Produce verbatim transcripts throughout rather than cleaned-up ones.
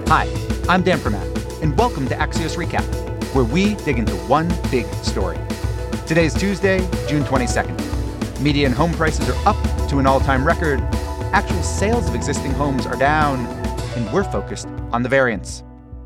Hi, I'm Dan Permat, and welcome to Axios Recap, where we dig into one big story. Today's Tuesday, June twenty-second. Median home prices are up to an all-time record. Actual sales of existing homes are down, and we're focused on the variants.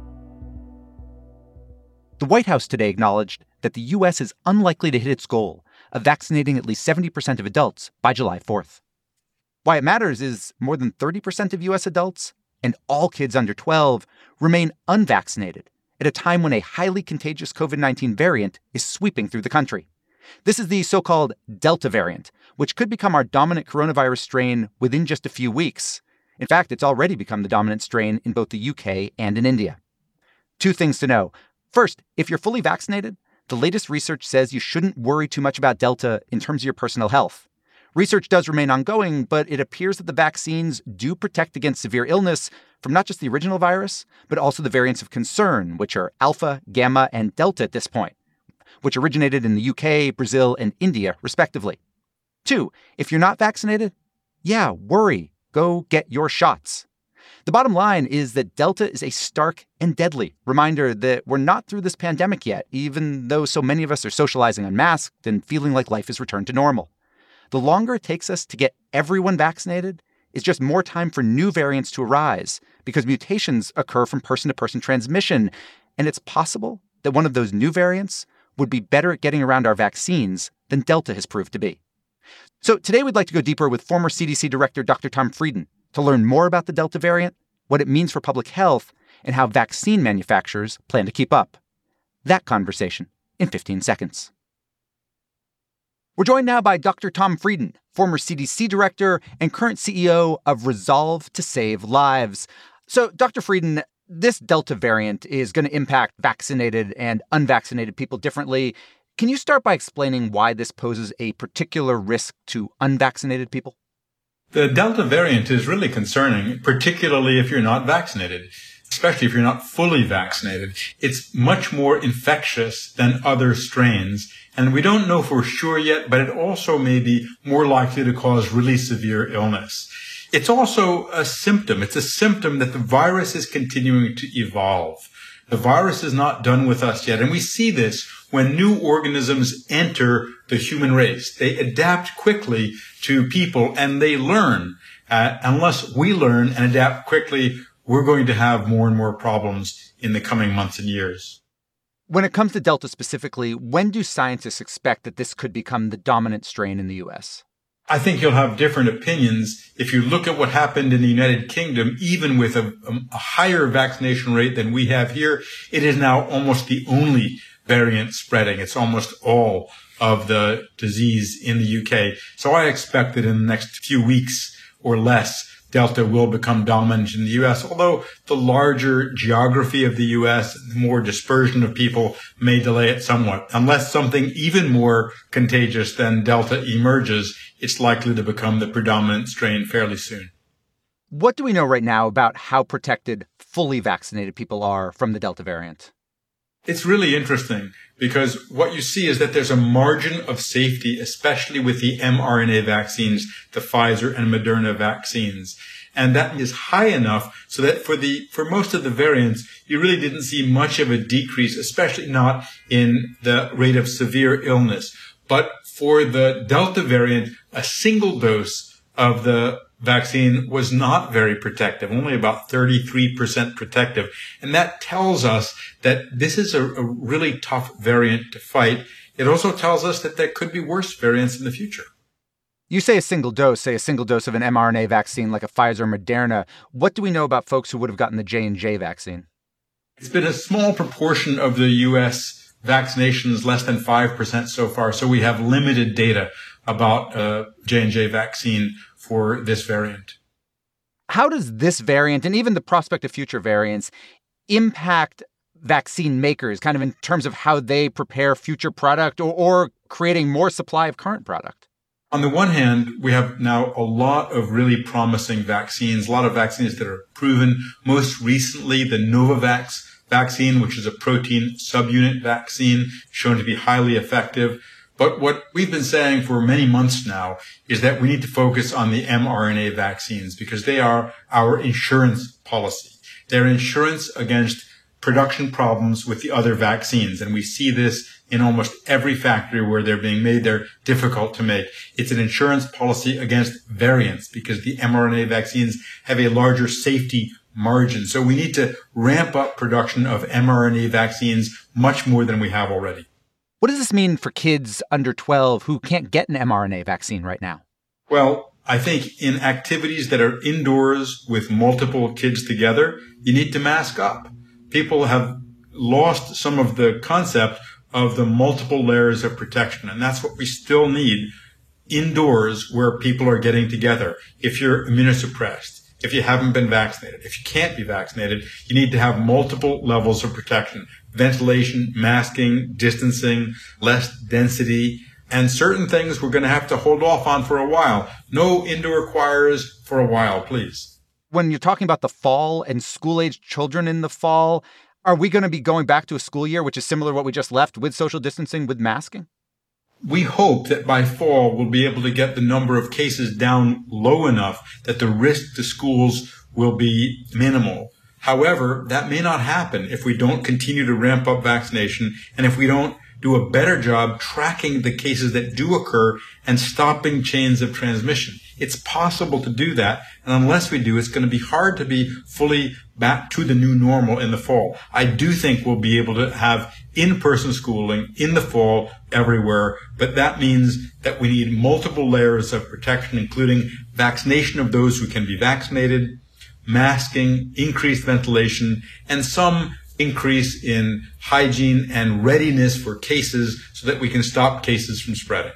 The White House today acknowledged that the U S is unlikely to hit its goal of vaccinating at least seventy percent of adults by July fourth. Why it matters is more than thirty percent of U S adults and all kids under twelve remain unvaccinated at a time when a highly contagious covid nineteen variant is sweeping through the country. This is the so-called Delta variant, which could become our dominant coronavirus strain within just a few weeks. In fact, it's already become the dominant strain in both the U K and in India. Two things to know. First, if you're fully vaccinated, the latest research says you shouldn't worry too much about Delta in terms of your personal health. Research does remain ongoing, but it appears that the vaccines do protect against severe illness from not just the original virus, but also the variants of concern, which are Alpha, Gamma, and Delta at this point, which originated in the U K, Brazil, and India, respectively. Two, if you're not vaccinated, yeah, worry. Go get your shots. The bottom line is that Delta is a stark and deadly reminder that we're not through this pandemic yet, even though so many of us are socializing unmasked and feeling like life has returned to normal. The longer it takes us to get everyone vaccinated is just more time for new variants to arise because mutations occur from person-to-person transmission, and it's possible that one of those new variants would be better at getting around our vaccines than Delta has proved to be. So today we'd like to go deeper with former C D C Director Doctor Tom Frieden to learn more about the Delta variant, what it means for public health, and how vaccine manufacturers plan to keep up. That conversation in fifteen seconds. We're joined now by Doctor Tom Frieden, former C D C Director and current C E O of Resolve to Save Lives. So, Doctor Frieden, this Delta variant is going to impact vaccinated and unvaccinated people differently. Can you start by explaining why this poses a particular risk to unvaccinated people? The Delta variant is really concerning, particularly if you're not vaccinated, especially if you're not fully vaccinated. It's much more infectious than other strains, and we don't know for sure yet, but it also may be more likely to cause really severe illness. It's also a symptom. It's a symptom that the virus is continuing to evolve. The virus is not done with us yet, and we see this when new organisms enter the human race. They adapt quickly to people, and they learn. Uh, unless we learn and adapt quickly, we're going to have more and more problems in the coming months and years. When it comes to Delta specifically, when do scientists expect that this could become the dominant strain in the U S? I think you'll have different opinions. If you look at what happened in the United Kingdom, even with a, a higher vaccination rate than we have here, it is now almost the only variant spreading. It's almost all of the disease in the U K. So I expect that in the next few weeks or less, Delta will become dominant in the U S, although the larger geography of the U S, the more dispersion of people may delay it somewhat. Unless something even more contagious than Delta emerges, it's likely to become the predominant strain fairly soon. What do we know right now about how protected fully vaccinated people are from the Delta variant? It's really interesting because what you see is that there's a margin of safety, especially with the mRNA vaccines, the Pfizer and Moderna vaccines. And that is high enough so that for the, for most of the variants, you really didn't see much of a decrease, especially not in the rate of severe illness. But for the Delta variant, a single dose of the vaccine was not very protective, only about thirty-three percent protective. And that tells us that this is a, a really tough variant to fight. It also tells us that there could be worse variants in the future. You say a single dose, say a single dose of an mRNA vaccine like a Pfizer or Moderna. What do we know about folks who would have gotten the J and J vaccine? It's been a small proportion of the U S vaccinations, less than five percent so far. So we have limited data about uh, J and J vaccine for this variant. How does this variant and even the prospect of future variants impact vaccine makers, kind of in terms of how they prepare future product or, or creating more supply of current product? On the one hand, we have now a lot of really promising vaccines, a lot of vaccines that are proven. Most recently, the Novavax vaccine, which is a protein subunit vaccine, shown to be highly effective. But what we've been saying for many months now is that we need to focus on the mRNA vaccines because they are our insurance policy. They're insurance against production problems with the other vaccines. And we see this in almost every factory where they're being made. They're difficult to make. It's an insurance policy against variants because the mRNA vaccines have a larger safety margin. So we need to ramp up production of mRNA vaccines much more than we have already. What does this mean for kids under twelve who can't get an mRNA vaccine right now? Well, I think in activities that are indoors with multiple kids together, you need to mask up. People have lost some of the concept of the multiple layers of protection. And that's what we still need indoors where people are getting together. If you're immunosuppressed, if you haven't been vaccinated, if you can't be vaccinated, you need to have multiple levels of protection. Ventilation, masking, distancing, less density, and certain things we're going to have to hold off on for a while. No indoor choirs for a while, please. When you're talking about the fall and school-aged children in the fall, are we going to be going back to a school year, which is similar to what we just left with social distancing, with masking? We hope that by fall, we'll be able to get the number of cases down low enough that the risk to schools will be minimal. However, that may not happen if we don't continue to ramp up vaccination and if we don't do a better job tracking the cases that do occur and stopping chains of transmission. It's possible to do that, and unless we do, it's going to be hard to be fully back to the new normal in the fall. I do think we'll be able to have in-person schooling in the fall everywhere, but that means that we need multiple layers of protection, including vaccination of those who can be vaccinated, masking, increased ventilation, and some increase in hygiene and readiness for cases so that we can stop cases from spreading.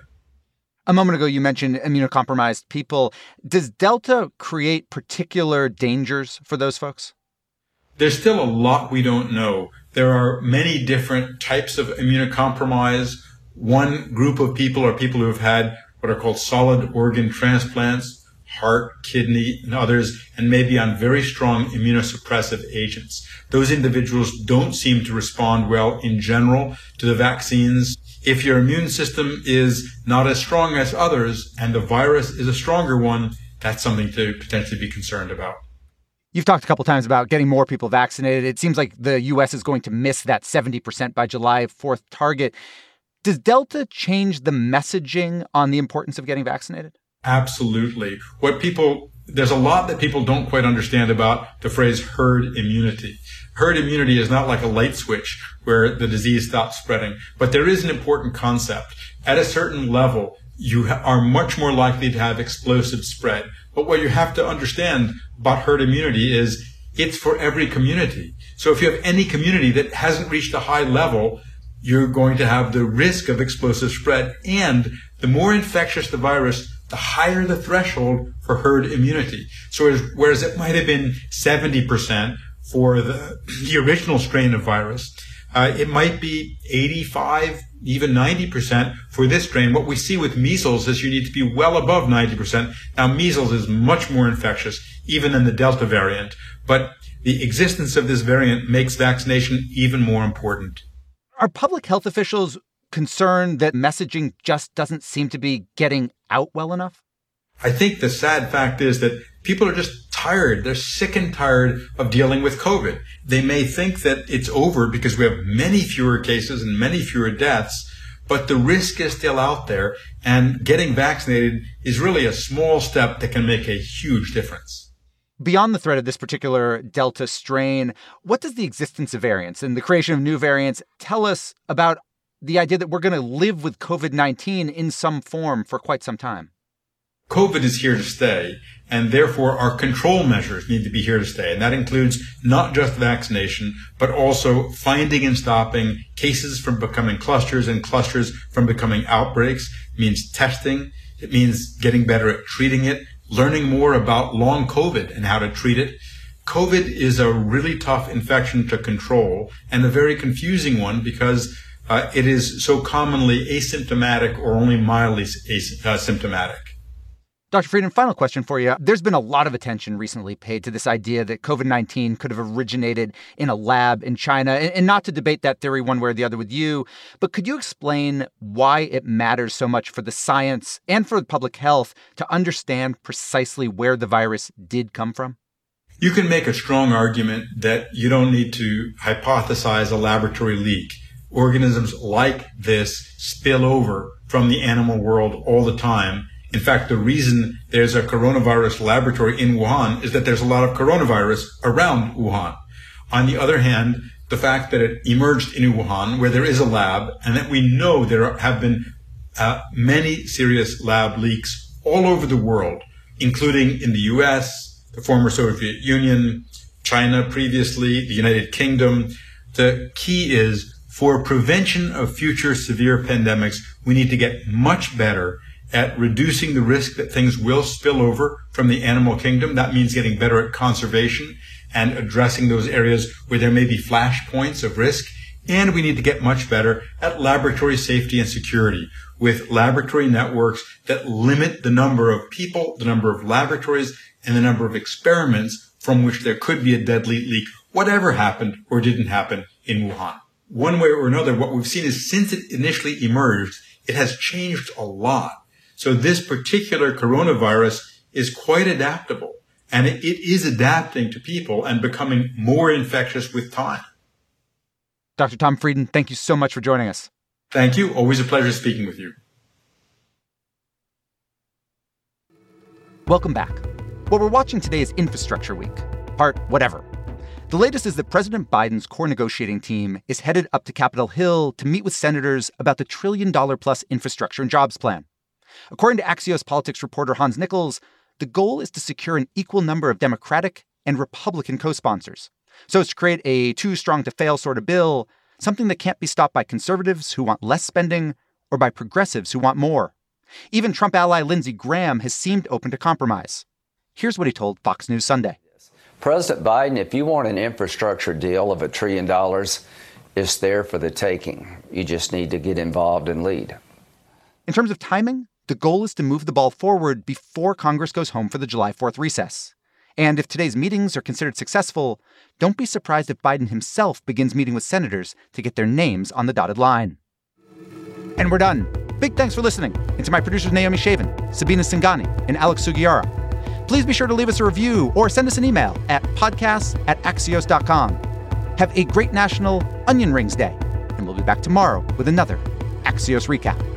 A moment ago, you mentioned immunocompromised people. Does Delta create particular dangers for those folks? There's still a lot we don't know. There are many different types of immunocompromise. One group of people are people who have had what are called solid organ transplants, heart, kidney, and others, and maybe on very strong immunosuppressive agents. Those individuals don't seem to respond well in general to the vaccines. If your immune system is not as strong as others and the virus is a stronger one, that's something to potentially be concerned about. You've talked a couple times about getting more people vaccinated. It seems like the U S is going to miss that seventy percent by July fourth target. Does Delta change the messaging on the importance of getting vaccinated? Absolutely. What people, there's a lot that people don't quite understand about the phrase herd immunity. Herd immunity is not like a light switch where the disease stops spreading, but there is an important concept. At a certain level, you are much more likely to have explosive spread. But what you have to understand about herd immunity is it's for every community. So if you have any community that hasn't reached a high level, you're going to have the risk of explosive spread. And the more infectious the virus, the higher the threshold for herd immunity. So whereas it might have been seventy percent for the, the original strain of virus, uh, it might be eighty-five, even ninety percent for this strain. What we see with measles is you need to be well above ninety percent. Now, measles is much more infectious, even than the Delta variant, but the existence of this variant makes vaccination even more important. Are public health officials concerned that messaging just doesn't seem to be getting out well enough? I think the sad fact is that people are just tired. They're sick and tired of dealing with COVID. They may think that it's over because we have many fewer cases and many fewer deaths, but the risk is still out there, and getting vaccinated is really a small step that can make a huge difference. Beyond the threat of this particular Delta strain, what does the existence of variants and the creation of new variants tell us about the idea that we're going to live with COVID nineteen in some form for quite some time? COVID is here to stay, and therefore our control measures need to be here to stay. And that includes not just vaccination, but also finding and stopping cases from becoming clusters and clusters from becoming outbreaks. It means testing. It means getting better at treating it, learning more about long COVID and how to treat it. COVID is a really tough infection to control and a very confusing one because Uh, it is so commonly asymptomatic or only mildly asymptomatic. Doctor Frieden, final question for you. There's been a lot of attention recently paid to this idea that COVID nineteen could have originated in a lab in China. And, and not to debate that theory one way or the other with you, but could you explain why it matters so much for the science and for public health to understand precisely where the virus did come from? You can make a strong argument that you don't need to hypothesize a laboratory leak. Organisms like this spill over from the animal world all the time. In fact, the reason there's a coronavirus laboratory in Wuhan is that there's a lot of coronavirus around Wuhan. On the other hand, the fact that it emerged in Wuhan, where there is a lab, and that we know there have been uh, many serious lab leaks all over the world, including in the U S, the former Soviet Union, China previously, the United Kingdom. The key is, for prevention of future severe pandemics, we need to get much better at reducing the risk that things will spill over from the animal kingdom. That means getting better at conservation and addressing those areas where there may be flashpoints of risk. And we need to get much better at laboratory safety and security, with laboratory networks that limit the number of people, the number of laboratories, and the number of experiments from which there could be a deadly leak, whatever happened or didn't happen in Wuhan. One way or another, what we've seen is since it initially emerged, it has changed a lot. So this particular coronavirus is quite adaptable, and it, it is adapting to people and becoming more infectious with time. Doctor Tom Frieden, thank you so much for joining us. Thank you. Always a pleasure speaking with you. Welcome back. What we're watching today is Infrastructure Week, part whatever. The latest is that President Biden's core negotiating team is headed up to Capitol Hill to meet with senators about the trillion dollar plus infrastructure and jobs plan. According to Axios politics reporter Hans Nichols, the goal is to secure an equal number of Democratic and Republican co-sponsors. So it's to create a too strong to fail sort of bill, something that can't be stopped by conservatives who want less spending or by progressives who want more. Even Trump ally Lindsey Graham has seemed open to compromise. Here's what he told Fox News Sunday. President Biden, if you want an infrastructure deal of a trillion dollars, it's there for the taking. You just need to get involved and lead. In terms of timing, the goal is to move the ball forward before Congress goes home for the July fourth recess. And if today's meetings are considered successful, don't be surprised if Biden himself begins meeting with senators to get their names on the dotted line. And we're done. Big thanks for listening. And to my producers Naomi Shavin, Sabina Singani, and Alex Sugiura. Please be sure to leave us a review or send us an email at podcasts at axios dot com. Have a great National Onion Rings Day, and we'll be back tomorrow with another Axios Recap.